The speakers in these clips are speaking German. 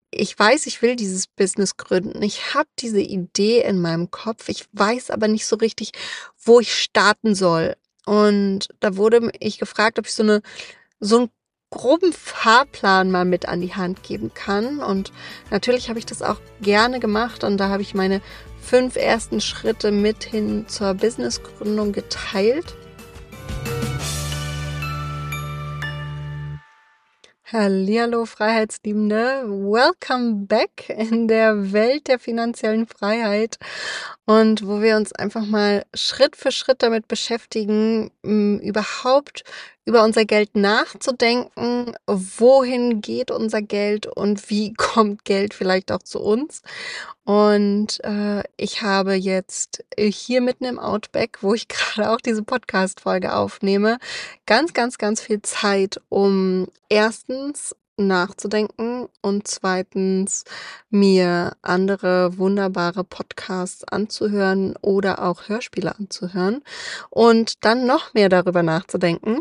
ich weiß, ich will dieses Business gründen. Ich habe diese Idee in meinem Kopf. Ich weiß aber nicht so richtig, wo ich starten soll. Und da wurde ich gefragt, ob ich so 'n groben Fahrplan mal mit an die Hand geben kann. Und natürlich habe ich das auch gerne gemacht und da habe ich meine 5 ersten Schritte mit hin zur Businessgründung geteilt. Hallihallo, Freiheitsliebende. Welcome back in der Welt der finanziellen Freiheit und wo wir uns einfach mal Schritt für Schritt damit beschäftigen, überhaupt über unser Geld nachzudenken. Wohin geht unser Geld und wie kommt Geld vielleicht auch zu uns? Und ich habe jetzt hier mitten im Outback, wo ich gerade auch diese Podcast-Folge aufnehme, ganz, ganz, ganz viel Zeit, um erstens nachzudenken und zweitens mir andere wunderbare Podcasts anzuhören oder auch Hörspiele anzuhören und dann noch mehr darüber nachzudenken.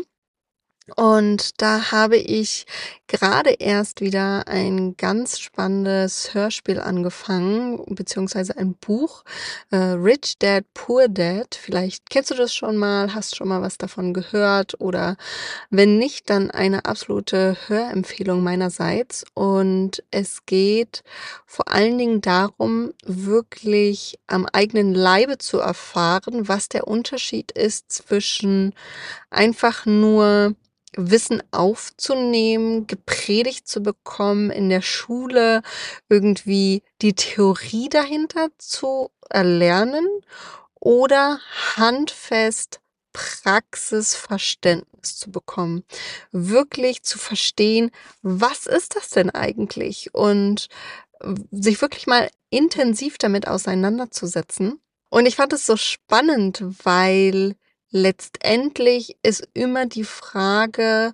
Und da habe ich gerade erst wieder ein ganz spannendes Hörspiel angefangen, beziehungsweise ein Buch, Rich Dad, Poor Dad. Vielleicht kennst du das schon mal, hast schon mal was davon gehört oder wenn nicht, dann eine absolute Hörempfehlung meinerseits. Und es geht vor allen Dingen darum, wirklich am eigenen Leibe zu erfahren, was der Unterschied ist zwischen einfach nur Wissen aufzunehmen, gepredigt zu bekommen, in der Schule irgendwie die Theorie dahinter zu erlernen oder handfest Praxisverständnis zu bekommen. Wirklich zu verstehen, was ist das denn eigentlich? Und sich wirklich mal intensiv damit auseinanderzusetzen. Und ich fand es so spannend, weil letztendlich ist immer die Frage,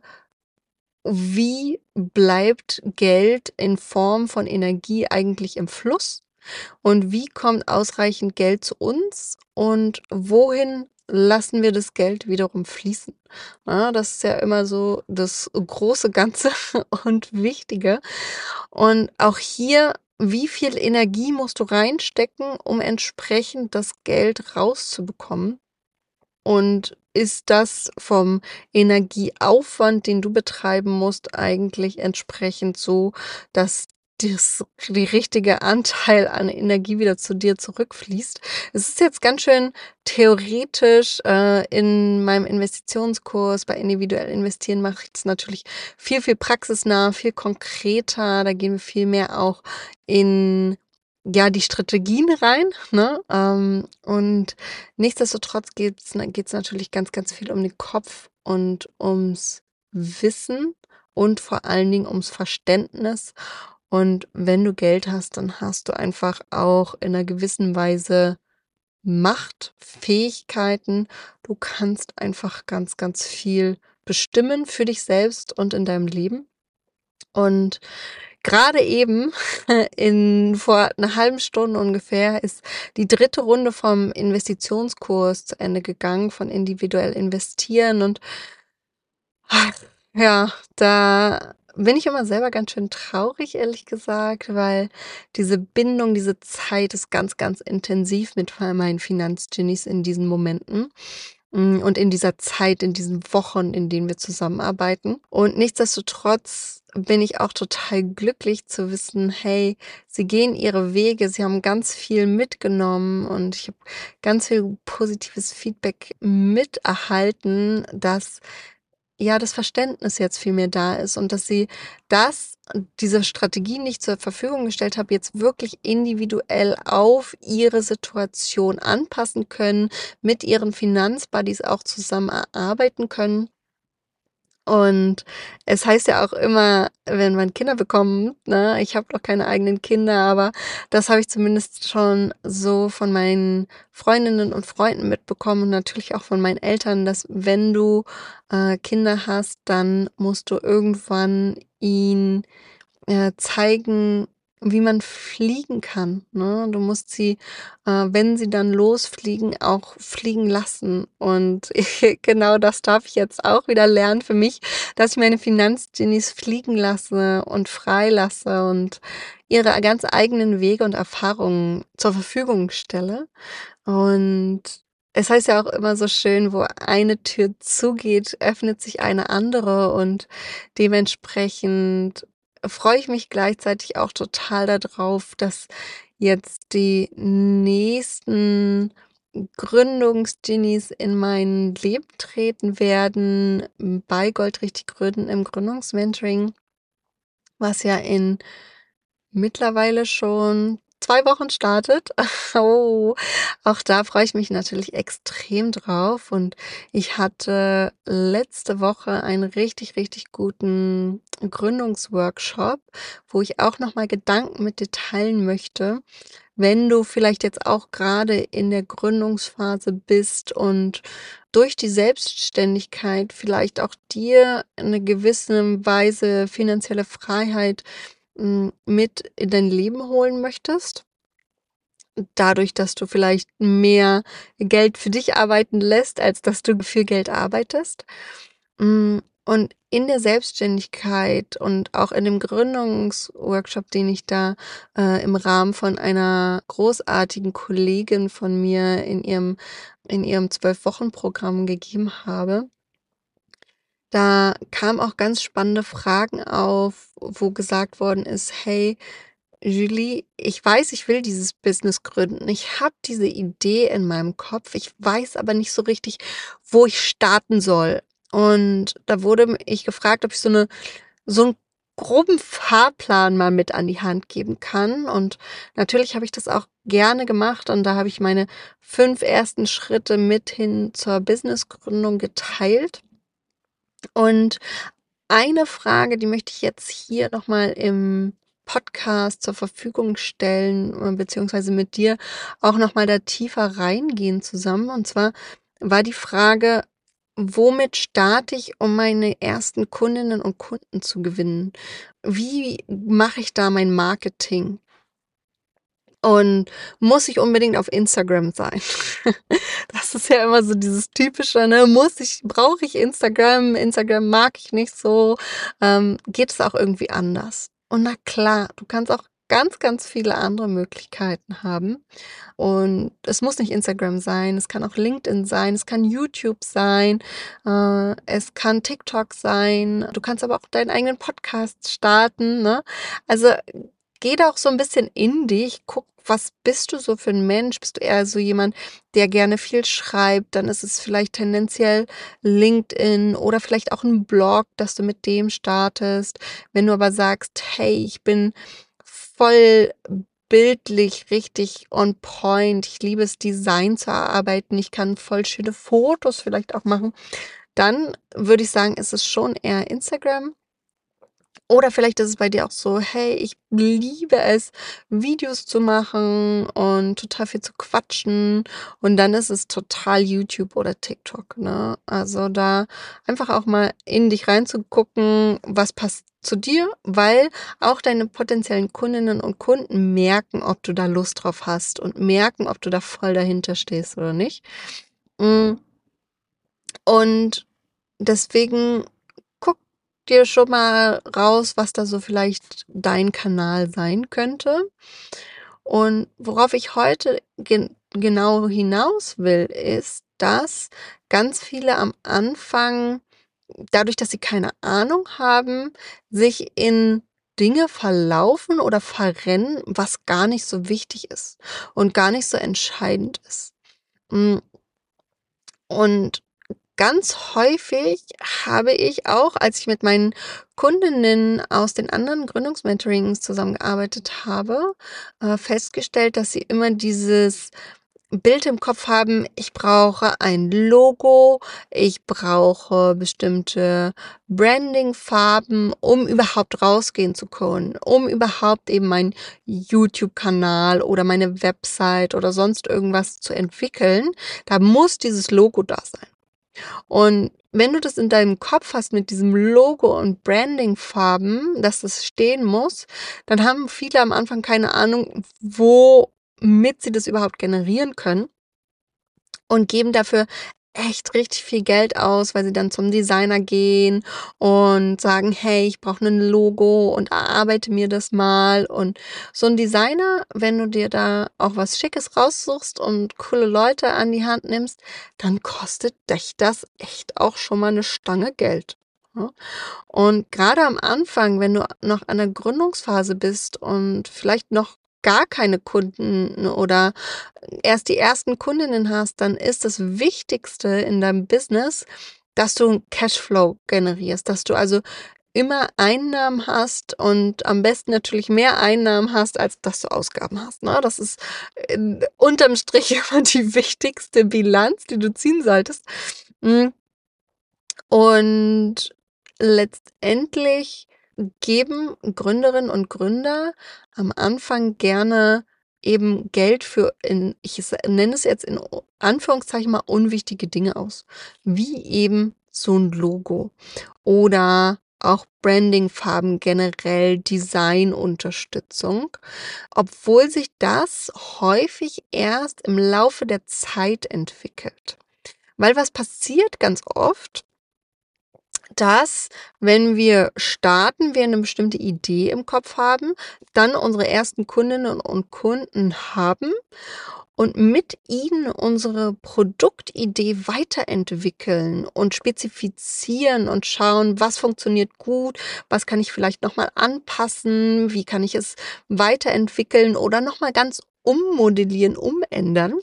wie bleibt Geld in Form von Energie eigentlich im Fluss? Und wie kommt ausreichend Geld zu uns? Und wohin lassen wir das Geld wiederum fließen? Ja, das ist ja immer so das große Ganze und Wichtige. Und auch hier, wie viel Energie musst du reinstecken, um entsprechend das Geld rauszubekommen? Und ist das vom Energieaufwand, den du betreiben musst, eigentlich entsprechend so, dass die richtige Anteil an Energie wieder zu dir zurückfließt? Es ist jetzt ganz schön theoretisch. In meinem Investitionskurs bei Individuell Investieren mache ich es natürlich viel, viel praxisnah, viel konkreter. Da gehen wir viel mehr auch in ja, die Strategien rein, ne? Und nichtsdestotrotz geht's natürlich ganz, ganz viel um den Kopf und ums Wissen und vor allen Dingen ums Verständnis. Und wenn du Geld hast, dann hast du einfach auch in einer gewissen Weise Macht, Fähigkeiten. Du kannst einfach ganz, ganz viel bestimmen für dich selbst und in deinem Leben. Und gerade eben vor einer halben Stunde ungefähr ist die dritte Runde vom Investitionskurs zu Ende gegangen von Individuell Investieren und ach, ja, da bin ich immer selber ganz schön traurig, ehrlich gesagt, weil diese Bindung, diese Zeit ist ganz, ganz intensiv mit meinen Finanzgenies in diesen Momenten. Und in dieser Zeit, in diesen Wochen, in denen wir zusammenarbeiten. Und nichtsdestotrotz bin ich auch total glücklich zu wissen, hey, sie gehen ihre Wege, sie haben ganz viel mitgenommen und ich habe ganz viel positives Feedback miterhalten, dass ja das Verständnis jetzt viel mehr da ist und dass sie diese Strategie nicht zur Verfügung gestellt habe, jetzt wirklich individuell auf ihre Situation anpassen können, mit ihren Finanzbuddies auch zusammen erarbeiten können. Und es heißt ja auch immer, wenn man Kinder bekommt, ne, ich habe noch keine eigenen Kinder, aber das habe ich zumindest schon so von meinen Freundinnen und Freunden mitbekommen und natürlich auch von meinen Eltern, dass wenn du Kinder hast, dann musst du irgendwann ihnen zeigen, wie man fliegen kann, ne? Du musst sie, wenn sie dann losfliegen, auch fliegen lassen. Und genau das darf ich jetzt auch wieder lernen für mich, dass ich meine Finanzgenies fliegen lasse und freilasse und ihre ganz eigenen Wege und Erfahrungen zur Verfügung stelle. Und es heißt ja auch immer so schön, wo eine Tür zugeht, öffnet sich eine andere und dementsprechend freue ich mich gleichzeitig auch total darauf, dass jetzt die nächsten Gründungsgenies in mein Leben treten werden, bei Goldrichtig Gründen im Gründungsmentoring, was ja in mittlerweile schon 2 Wochen startet. Oh, auch da freue ich mich natürlich extrem drauf und ich hatte letzte Woche einen richtig, richtig guten Gründungsworkshop, wo ich auch noch mal Gedanken mit dir teilen möchte, wenn du vielleicht jetzt auch gerade in der Gründungsphase bist und durch die Selbstständigkeit vielleicht auch dir in 'ne gewisse Weise finanzielle Freiheit mit in dein Leben holen möchtest, dadurch, dass du vielleicht mehr Geld für dich arbeiten lässt, als dass du für Geld arbeitest. Und in der Selbstständigkeit und auch in dem Gründungsworkshop, den ich da, im Rahmen von einer großartigen Kollegin von mir in ihrem 12-Wochen-Programm gegeben habe, da kamen auch ganz spannende Fragen auf, wo gesagt worden ist: „Hey, Julie, ich weiß, ich will dieses Business gründen. Ich habe diese Idee in meinem Kopf. Ich weiß aber nicht so richtig, wo ich starten soll." Und da wurde ich gefragt, ob ich so einen groben Fahrplan mal mit an die Hand geben kann. Und natürlich habe ich das auch gerne gemacht und da habe ich meine 5 ersten Schritte mit hin zur Businessgründung geteilt. Und eine Frage, die möchte ich jetzt hier noch mal im Podcast zur Verfügung stellen, beziehungsweise mit dir auch noch mal da tiefer reingehen zusammen. Und zwar war die Frage: „Womit starte ich, um meine ersten Kundinnen und Kunden zu gewinnen? Wie mache ich da mein Marketing? Und muss ich unbedingt auf Instagram sein?" Das ist ja immer so dieses Typische, ne? Brauche ich Instagram? Instagram mag ich nicht so. Geht es auch irgendwie anders? Und na klar, du kannst auch ganz, ganz viele andere Möglichkeiten haben. Und es muss nicht Instagram sein, es kann auch LinkedIn sein, es kann YouTube sein, es kann TikTok sein. Du kannst aber auch deinen eigenen Podcast starten, ne? Also geh da auch so ein bisschen in dich, guck, was bist du so für ein Mensch? Bist du eher so jemand, der gerne viel schreibt? Dann ist es vielleicht tendenziell LinkedIn oder vielleicht auch ein Blog, dass du mit dem startest. Wenn du aber sagst: „Hey, ich bin voll bildlich richtig on point. Ich liebe es, Design zu erarbeiten. Ich kann voll schöne Fotos vielleicht auch machen." Dann würde ich sagen, ist es schon eher Instagram. Oder vielleicht ist es bei dir auch so: „Hey, ich liebe es, Videos zu machen und total viel zu quatschen." Und dann ist es total YouTube oder TikTok, ne? Also, da einfach auch mal in dich reinzugucken, was passt zu dir, weil auch deine potenziellen Kundinnen und Kunden merken, ob du da Lust drauf hast und merken, ob du da voll dahinter stehst oder nicht. Hm, und deswegen guck dir schon mal raus, was da so vielleicht dein Kanal sein könnte. Und worauf ich heute genau hinaus will, ist, dass ganz viele am Anfang, dadurch, dass sie keine Ahnung haben, sich in Dinge verlaufen oder verrennen, was gar nicht so wichtig ist und gar nicht so entscheidend ist. Hm, und ganz häufig habe ich auch, als ich mit meinen Kundinnen aus den anderen Gründungsmentorings zusammengearbeitet habe, festgestellt, dass sie immer dieses Bild im Kopf haben: „Ich brauche ein Logo, ich brauche bestimmte Brandingfarben, um überhaupt rausgehen zu können, um überhaupt eben meinen YouTube-Kanal oder meine Website oder sonst irgendwas zu entwickeln. Da muss dieses Logo da sein." Und wenn du das in deinem Kopf hast mit diesem Logo und Brandingfarben, dass das stehen muss, dann haben viele am Anfang keine Ahnung, womit sie das überhaupt generieren können und geben dafür echt richtig viel Geld aus, weil sie dann zum Designer gehen und sagen: „Hey, ich brauche 'nen Logo und erarbeite mir das mal.“ Und so 'n Designer, wenn du dir da auch was Schickes raussuchst und coole Leute an die Hand nimmst, dann kostet dich das echt auch schon mal 'ne Stange Geld, ne? Und grade am Anfang, wenn du noch an der Gründungsphase bist und vielleicht noch gar keine Kunden oder erst die ersten Kundinnen hast, dann ist das Wichtigste in deinem Business, dass du 'n Cashflow generierst, dass du also immer Einnahmen hast und am besten natürlich mehr Einnahmen hast, als dass du Ausgaben hast, ne? Das ist, unterm Strich immer die wichtigste Bilanz, die du ziehen solltest. Hm. Und letztendlich geben Gründerinnen und Gründer am Anfang gerne eben Geld für nenne es jetzt in Anführungszeichen mal unwichtige Dinge aus, wie eben so ein Logo oder auch Brandingfarben, generell Designunterstützung, obwohl sich das häufig erst im Laufe der Zeit entwickelt. Weil was passiert ganz oft, dass, wenn wir starten, wir eine bestimmte Idee im Kopf haben, dann unsere ersten Kundinnen und Kunden haben und mit ihnen unsere Produktidee weiterentwickeln und spezifizieren und schauen, was funktioniert gut, was kann ich vielleicht noch mal anpassen, wie kann ich es weiterentwickeln oder noch mal ganz ummodellieren, umändern.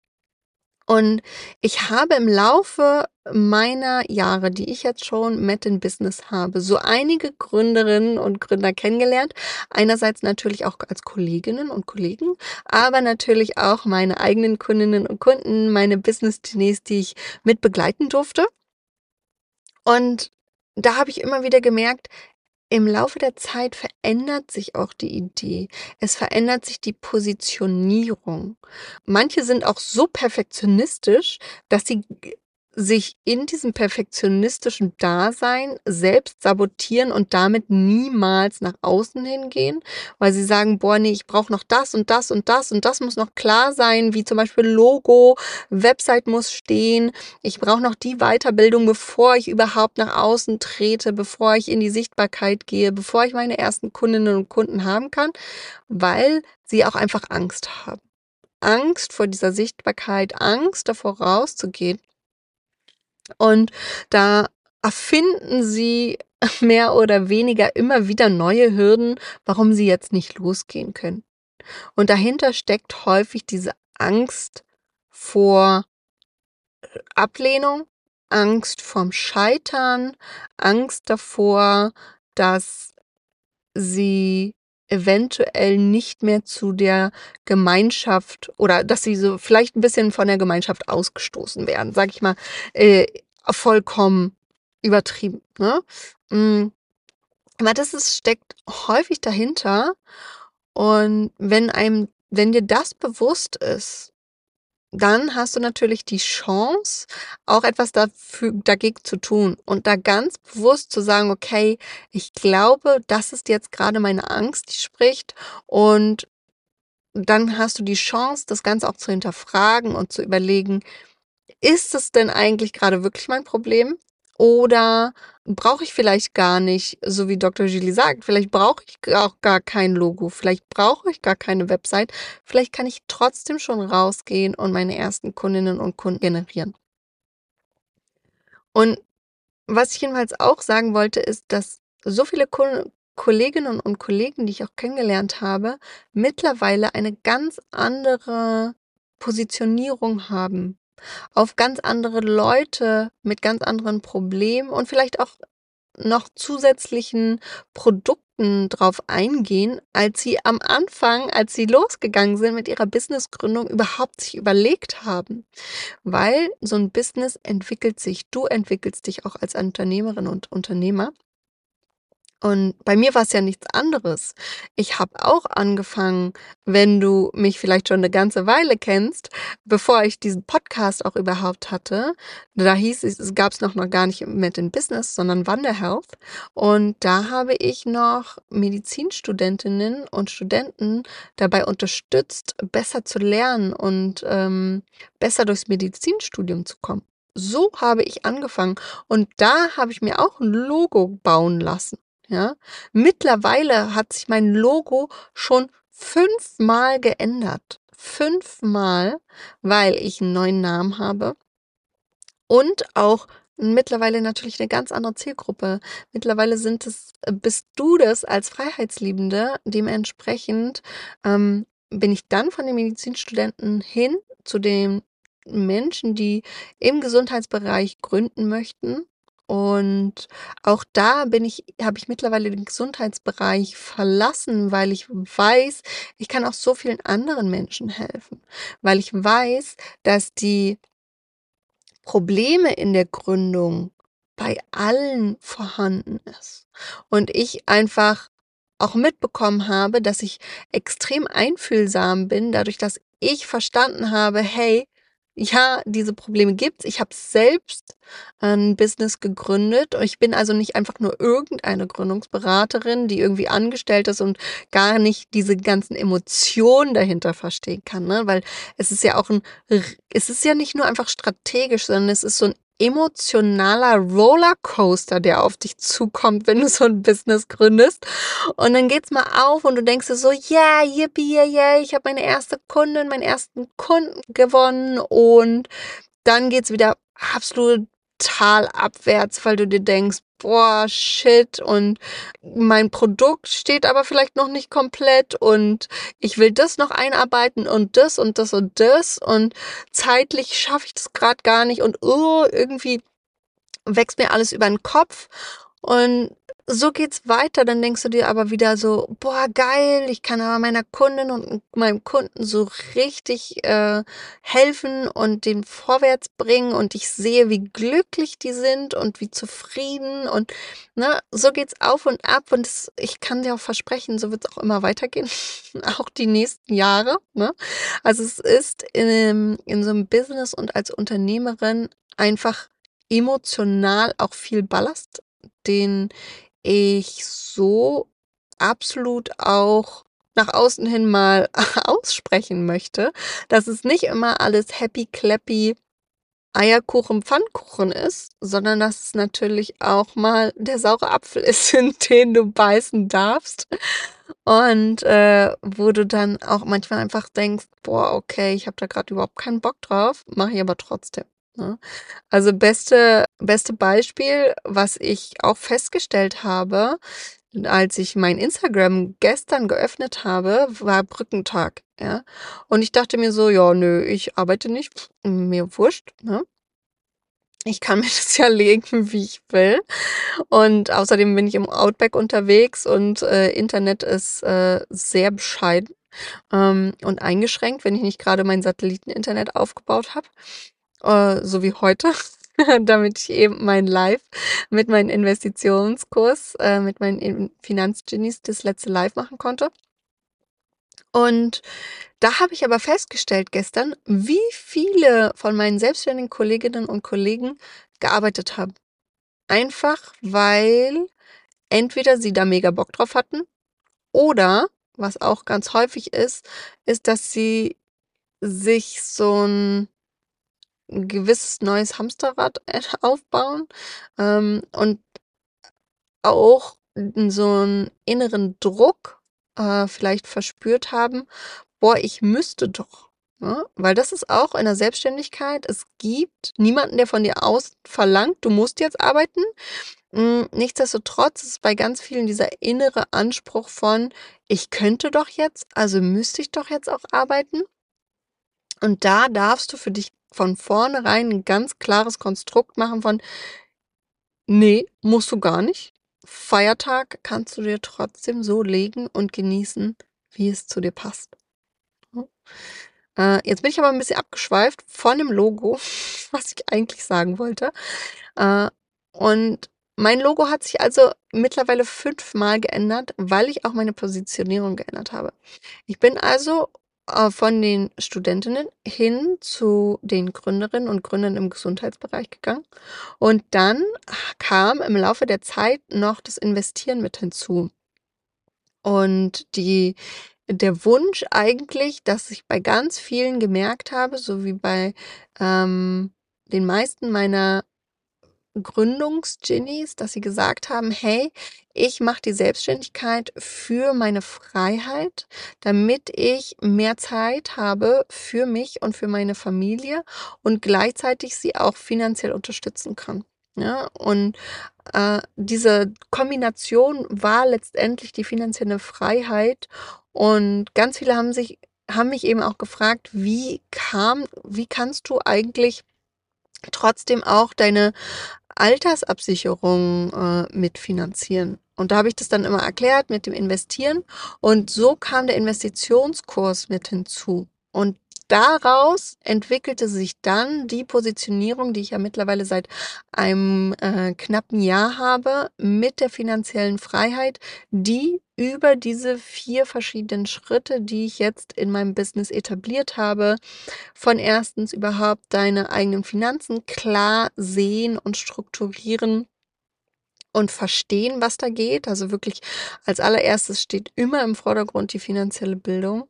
Und ich habe im Laufe meiner Jahre, die ich jetzt schon mit in Business habe, so einige Gründerinnen und Gründer kennengelernt. Einerseits natürlich auch als Kolleginnen und Kollegen, aber natürlich auch meine eigenen Kundinnen und Kunden, meine Business-Genies, die ich mit begleiten durfte. Und da habe ich immer wieder gemerkt, im Laufe der Zeit verändert sich auch die Idee. Es verändert sich die Positionierung. Manche sind auch so perfektionistisch, dass sie sich in diesem perfektionistischen Dasein selbst sabotieren und damit niemals nach außen hingehen, weil sie sagen: „Boah, ne, ich brauche noch das und das und das und das muss noch klar sein“, wie zum Beispiel Logo, Website muss stehen. Ich brauche noch die Weiterbildung, bevor ich überhaupt nach außen trete, bevor ich in die Sichtbarkeit gehe, bevor ich meine ersten Kundinnen und Kunden haben kann, weil sie auch einfach Angst haben. Angst vor dieser Sichtbarkeit, Angst davor rauszugehen. Und da erfinden sie mehr oder weniger immer wieder neue Hürden, warum sie jetzt nicht losgehen können. Und dahinter steckt häufig diese Angst vor Ablehnung, Angst vorm Scheitern, Angst davor, dass sie eventuell nicht mehr zu der Gemeinschaft oder dass sie so vielleicht ein bisschen von der Gemeinschaft ausgestoßen werden, sage ich mal, äh, vollkommen übertrieben, ne? Hm, aber das ist steckt häufig dahinter und wenn dir das bewusst ist, dann hast du natürlich die Chance, auch etwas dagegen zu tun und da ganz bewusst zu sagen: „Okay, ich glaube, das ist jetzt gerade meine Angst, die spricht.“ Und dann hast du die Chance, das Ganze auch zu hinterfragen und zu überlegen: ist es denn eigentlich gerade wirklich mein Problem? Oder brauche ich vielleicht gar nicht, so wie Dr. Julie sagt, vielleicht brauche ich auch gar kein Logo, vielleicht brauche ich gar keine Website, vielleicht kann ich trotzdem schon rausgehen und meine ersten Kundinnen und Kunden generieren. Und was ich jedenfalls auch sagen wollte, ist, dass so viele Kolleginnen und Kollegen, die ich auch kennengelernt habe, mittlerweile eine ganz andere Positionierung haben, auf ganz andere Leute mit ganz anderen Problemen und vielleicht auch noch zusätzlichen Produkten drauf eingehen, als sie am Anfang, als sie losgegangen sind mit ihrer Businessgründung, überhaupt sich überlegt haben. Weil so ein Business entwickelt sich. Du entwickelst dich auch als Unternehmerin und Unternehmer. Und bei mir war's ja nichts anderes. Ich habe auch angefangen, wenn du mich vielleicht schon 'ne ganze Weile kennst, bevor ich diesen Podcast auch überhaupt hatte, da hieß es gab's noch gar nicht Med in Business, sondern Wanderhealth. Und da habe ich noch Medizinstudentinnen und Studenten dabei unterstützt, besser zu lernen und, besser durchs Medizinstudium zu kommen. So habe ich angefangen und da habe ich mir auch 'n Logo bauen lassen. Ja, mittlerweile hat sich mein Logo schon 5-mal geändert. 5-mal, weil ich 'n neuen Namen habe und auch mittlerweile natürlich 'ne ganz andere Zielgruppe. Mittlerweile bist du das als Freiheitsliebende. Dementsprechend, bin ich dann von den Medizinstudenten hin zu den Menschen, die im Gesundheitsbereich gründen möchten. Und auch da habe ich mittlerweile den Gesundheitsbereich verlassen, weil ich weiß, ich kann auch so vielen anderen Menschen helfen, weil ich weiß, dass die Probleme in der Gründung bei allen vorhanden ist. Und ich einfach auch mitbekommen habe, dass ich extrem einfühlsam bin, dadurch, dass ich verstanden habe: „Hey, ja, diese Probleme gibt's. Ich habe selbst ein Business gegründet. Und ich bin also nicht einfach nur irgendeine Gründungsberaterin, die irgendwie angestellt ist und gar nicht diese ganzen Emotionen dahinter verstehen kann“, ne? Weil es ist ja auch es ist ja nicht nur einfach strategisch, sondern es ist so 'n emotionaler Rollercoaster, der auf dich zukommt, wenn du so 'n Business gründest. Und dann geht's mal auf und du denkst dir so: „Yeah, yippie, yay, yay, ich habe meine erste Kundin, meinen ersten Kunden gewonnen.“ Und dann geht's wieder absolut talabwärts, weil du dir denkst: „Boah, shit, und mein Produkt steht aber vielleicht noch nicht komplett und ich will das noch einarbeiten und das und das und das und zeitlich schaffe ich das grad gar nicht und, irgendwie wächst mir alles über 'n Kopf.“ Und so geht's weiter. Dann denkst du dir aber wieder so: „Boah, geil, ich kann aber meiner Kundin und meinem Kunden so richtig, helfen und den vorwärts bringen und ich sehe, wie glücklich die sind und wie zufrieden“ und, ne, so geht's auf und ab und ich kann dir auch versprechen, so wird's auch immer weitergehen, auch die nächsten Jahre, ne? Also, es ist in so 'nem Business und als Unternehmerin einfach emotional auch viel Ballast, den ich so absolut auch nach außen hin mal aussprechen möchte, dass es nicht immer alles happy clappy, Eierkuchen, Pfannkuchen ist, sondern dass es natürlich auch mal der saure Apfel ist, in den du beißen darfst und, wo du dann auch manchmal einfach denkst: „Boah, okay, ich habe da grad überhaupt keinen Bock drauf, mache ich aber trotzdem“, ne? Also, beste Beispiel, was ich auch festgestellt habe, als ich mein Instagram gestern geöffnet habe, war Brückentag, ja? Und ich dachte mir so: „Ja, nö, ich arbeite nicht, mir wurscht, ne? Ich kann mir das ja legen, wie ich will.“ Und außerdem bin ich im Outback unterwegs und, Internet ist, sehr bescheiden, und eingeschränkt, wenn ich nicht grade mein Satelliteninternet aufgebaut habe, so wie heute, damit ich eben mein Live mit meinem Investitionskurs, mit meinen Finanzgenies das letzte Live machen konnte. Und da habe ich aber festgestellt gestern, wie viele von meinen selbstständigen Kolleginnen und Kollegen gearbeitet haben. Einfach, weil entweder sie da mega Bock drauf hatten oder, was auch ganz häufig ist, dass sie sich so 'n gewisses neues Hamsterrad aufbauen, und auch so 'n inneren Druck, vielleicht verspürt haben: „Boah, ich müsste doch“, ne? Weil das ist auch in der Selbstständigkeit, es gibt niemanden, der von dir aus verlangt, du musst jetzt arbeiten. Nichtsdestotrotz ist bei ganz vielen dieser innere Anspruch von: „Ich könnte doch jetzt, also müsste ich doch jetzt auch arbeiten.“ Und da darfst du für dich von vornherein 'n ganz klares Konstrukt machen von: „Ne, musst du gar nicht. Feiertag kannst du dir trotzdem so legen und genießen, wie es zu dir passt“, ne? Jetzt bin ich aber 'n bisschen abgeschweift von dem Logo, was ich eigentlich sagen wollte. Äh, und Mein Logo hat sich also mittlerweile 5-mal geändert, weil ich auch meine Positionierung geändert habe. Ich bin also, von den Studentinnen hin zu den Gründerinnen und Gründern im Gesundheitsbereich gegangen und dann kam im Laufe der Zeit noch das Investieren mit hinzu und der Wunsch eigentlich, dass ich bei ganz vielen gemerkt habe, so wie bei, den meisten meiner Gründungs-Ginnies, dass sie gesagt haben: „Hey, ich mache die Selbstständigkeit für meine Freiheit, damit ich mehr Zeit habe für mich und für meine Familie und gleichzeitig sie auch finanziell unterstützen kann.“ Ja, und, diese Kombination war letztendlich die finanzielle Freiheit und ganz viele haben mich eben auch gefragt: „Wie kannst du eigentlich trotzdem auch deine Altersabsicherung, mitfinanzieren?“ Und da habe ich das dann immer erklärt mit dem Investieren und so kam der Investitionskurs mit hinzu. Und daraus entwickelte sich dann die Positionierung, die ich ja mittlerweile seit einem, knappen Jahr habe, mit der finanziellen Freiheit, die über diese 4 verschiedenen Schritte, die ich jetzt in meinem Business etabliert habe, von erstens überhaupt deine eigenen Finanzen klar sehen und strukturieren und verstehen, was da geht. Also wirklich als allererstes steht immer im Vordergrund die finanzielle Bildung.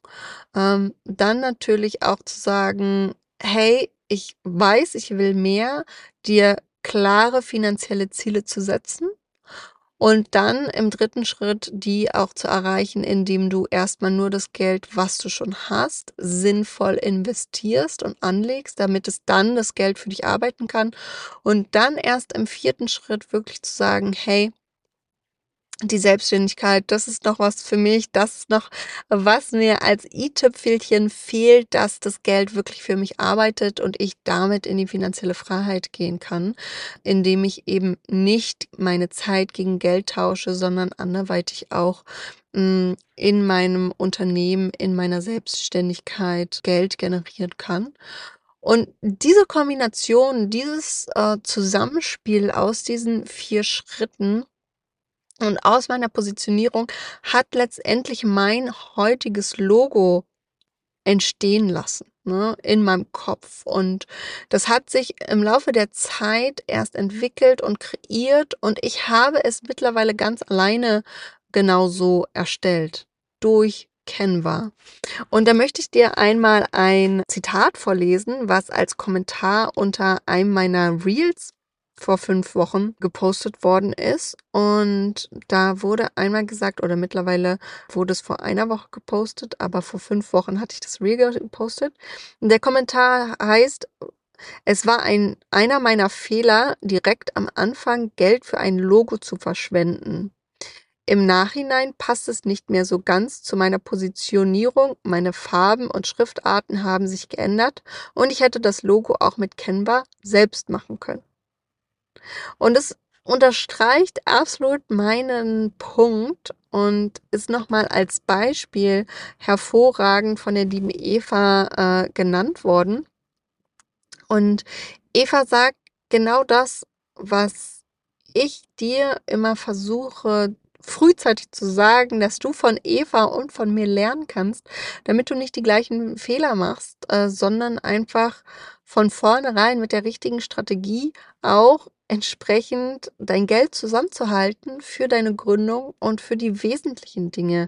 Dann natürlich auch zu sagen: „Hey, ich weiß, ich will mehr“, dir klare finanzielle Ziele zu setzen und dann im dritten Schritt die auch zu erreichen, indem du erstmal nur das Geld, was du schon hast, sinnvoll investierst und anlegst, damit es dann das Geld für dich arbeiten kann. Und dann erst im vierten Schritt wirklich zu sagen: „Hey, die Selbstständigkeit, das ist noch was für mich, das ist noch, was mir als i-Tüpfelchen fehlt, dass das Geld wirklich für mich arbeitet und ich damit in die finanzielle Freiheit gehen kann, indem ich eben nicht meine Zeit gegen Geld tausche, sondern anderweitig auch, in meinem Unternehmen, in meiner Selbstständigkeit Geld generieren kann.“ Und diese Kombination, dieses, Zusammenspiel aus diesen 4 Schritten und aus meiner Positionierung hat letztendlich mein heutiges Logo entstehen lassen, ne, in meinem Kopf. Und das hat sich im Laufe der Zeit erst entwickelt und kreiert und ich habe es mittlerweile ganz alleine genauso erstellt durch Canva. Und da möchte ich dir einmal ein Zitat vorlesen, was als Kommentar unter einem meiner Reels vor 5 Wochen gepostet worden ist. Und da wurde einmal gesagt, oder mittlerweile wurde es vor einer Woche gepostet, aber vor 5 Wochen hatte ich das Reel gepostet. Und der Kommentar heißt: „Es war einer meiner Fehler, direkt am Anfang Geld für ein Logo zu verschwenden. Im Nachhinein passt es nicht mehr so ganz zu meiner Positionierung, meine Farben und Schriftarten haben sich geändert und ich hätte das Logo auch mit Canva selbst machen können.“ Und es unterstreicht absolut meinen Punkt und ist noch mal als Beispiel hervorragend von der lieben Eva, genannt worden. Und Eva sagt genau das, was ich dir immer versuche frühzeitig zu sagen, dass du von Eva und von mir lernen kannst, damit du nicht die gleichen Fehler machst, sondern einfach von vornherein mit der richtigen Strategie auch entsprechend dein Geld zusammenzuhalten für deine Gründung und für die wesentlichen Dinge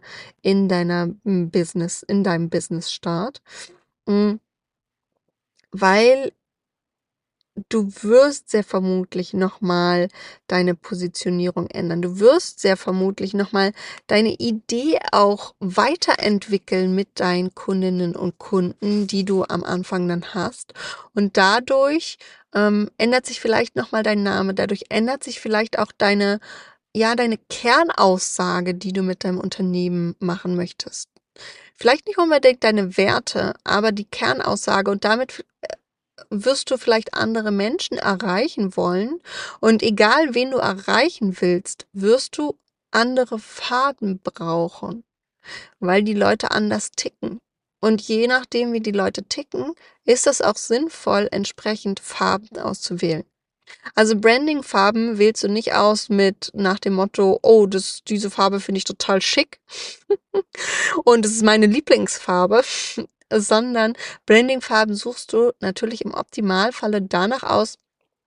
in deinem Business-Start. Hm, weil du wirst sehr vermutlich noch mal deine Positionierung ändern. Du wirst sehr vermutlich noch mal deine Idee auch weiterentwickeln mit deinen Kundinnen und Kunden, die du am Anfang dann hast. Und dadurch, ändert sich vielleicht noch mal dein Name. Dadurch ändert sich vielleicht auch deine Kernaussage, die du mit deinem Unternehmen machen möchtest. Vielleicht nicht unbedingt deine Werte, aber die Kernaussage und damit wirst du vielleicht andere Menschen erreichen wollen. Und egal, wen du erreichen willst, wirst du andere Farben brauchen, weil die Leute anders ticken. Und je nachdem, wie die Leute ticken, ist es auch sinnvoll, entsprechend Farben auszuwählen. Also Branding-Farben wählst du nicht aus mit nach dem Motto, oh, diese Farbe finde ich total schick und es ist meine Lieblingsfarbe, sondern Branding-Farben suchst du natürlich im Optimalfalle danach aus,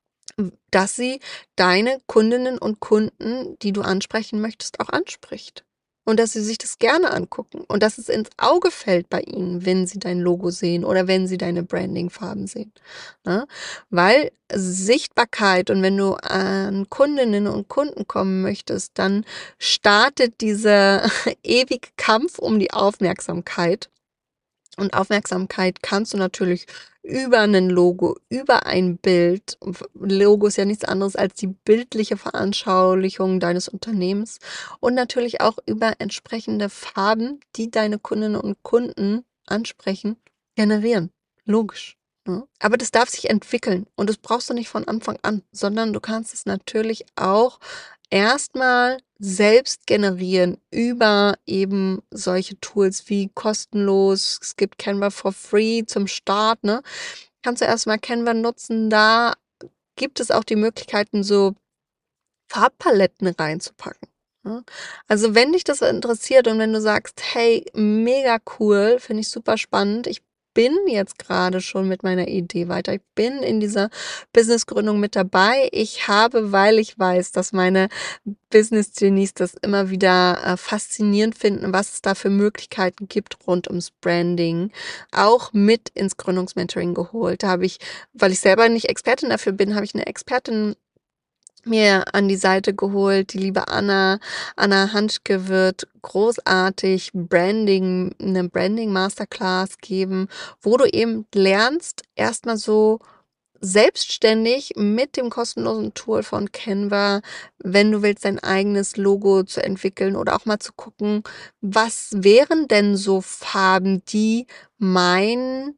dass sie deine Kundinnen und Kunden, die du ansprechen möchtest, auch anspricht. Und dass sie sich das gerne angucken und dass es ins Auge fällt bei ihnen, wenn sie dein Logo sehen oder wenn sie deine Branding-Farben sehen. Ne? Weil Sichtbarkeit und wenn du an Kundinnen und Kunden kommen möchtest, dann startet dieser ewige Kampf um die Aufmerksamkeit. Und Aufmerksamkeit kannst du natürlich über ein Logo, über ein Bild. Logo ist ja nichts anderes als die bildliche Veranschaulichung deines Unternehmens und natürlich auch über entsprechende Farben, die deine Kundinnen und Kunden ansprechen, generieren. Logisch. Ne? Aber das darf sich entwickeln und das brauchst du nicht von Anfang an, sondern du kannst es natürlich auch erstmal selbst generieren über eben solche Tools wie kostenlos. Es gibt Canva for free zum Start, ne? Kannst du erstmal Canva nutzen. Da gibt es auch die Möglichkeiten, so Farbpaletten reinzupacken. Ne? Also wenn dich das interessiert und wenn du sagst, hey, mega cool, finde ich super spannend, ich bin jetzt gerade schon mit meiner Idee weiter. Ich bin in dieser Businessgründung mit dabei. Ich habe, weil ich weiß, dass meine Business-Genies das immer wieder faszinierend finden, was es da für Möglichkeiten gibt rund ums Branding, auch mit ins Gründungsmentoring geholt. Da habe ich, weil ich selber nicht Expertin dafür bin, habe ich eine Expertin mir an die Seite geholt, die liebe Anna. Anna Hanschke wird großartig eine Branding Masterclass geben, wo du eben lernst, erstmal so selbstständig mit dem kostenlosen Tool von Canva, wenn du willst, dein eigenes Logo zu entwickeln oder auch mal zu gucken, was wären denn so Farben, die meine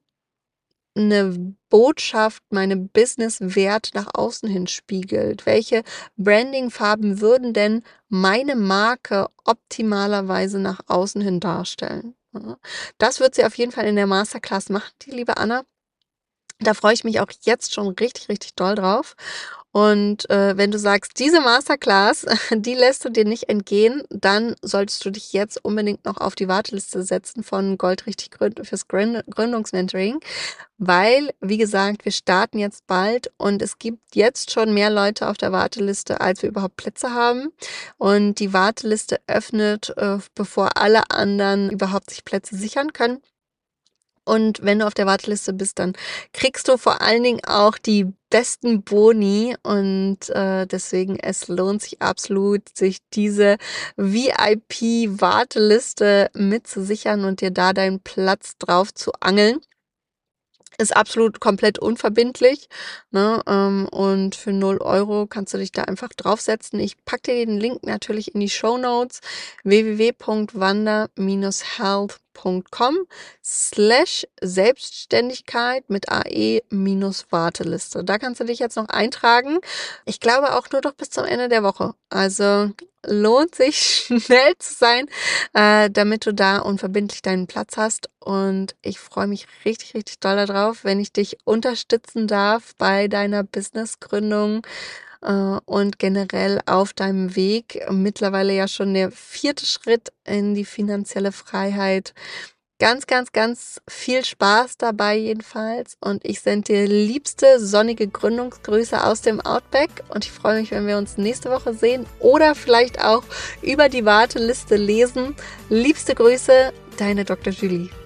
Botschaft, meine Business-Wert nach außen hin spiegelt. Welche Branding-Farben würden denn meine Marke optimalerweise nach außen hin darstellen? Ja, das wird sie auf jeden Fall in der Masterclass machen, die liebe Anna. Da freue ich mich auch jetzt schon richtig, richtig doll drauf. Und wenn du sagst, diese Masterclass, die lässt du dir nicht entgehen, dann solltest du dich jetzt unbedingt noch auf die Warteliste setzen von Goldrichtig fürs Gründungsmentoring, weil, wie gesagt, wir starten jetzt bald und es gibt jetzt schon mehr Leute auf der Warteliste, als wir überhaupt Plätze haben. Und die Warteliste öffnet, bevor alle anderen überhaupt sich Plätze sichern können. Und wenn du auf der Warteliste bist, dann kriegst du vor allen Dingen auch die besten Boni und deswegen es lohnt sich absolut, sich diese VIP-Warteliste mitzusichern und dir da deinen Platz drauf zu angeln. Ist absolut komplett unverbindlich, ne? Und für 0 € kannst du dich da einfach draufsetzen. Ich packe dir den Link natürlich in die Shownotes www.wanda-health.com/Selbstständigkeit mit AE-Warteliste. Da kannst du dich jetzt noch eintragen. Ich glaube auch nur noch bis zum Ende der Woche. Also lohnt sich schnell zu sein, damit du da unverbindlich deinen Platz hast. Und ich freue mich richtig, richtig doll darauf, wenn ich dich unterstützen darf bei deiner Businessgründung und generell auf deinem Weg. Mittlerweile ja schon der 4. Schritt in die finanzielle Freiheit. Ganz, ganz, ganz viel Spaß dabei jedenfalls und ich sende dir liebste sonnige Gründungsgrüße aus dem Outback und ich freue mich, wenn wir uns nächste Woche sehen oder vielleicht auch über die Warteliste lesen. Liebste Grüße, deine Dr. Julie.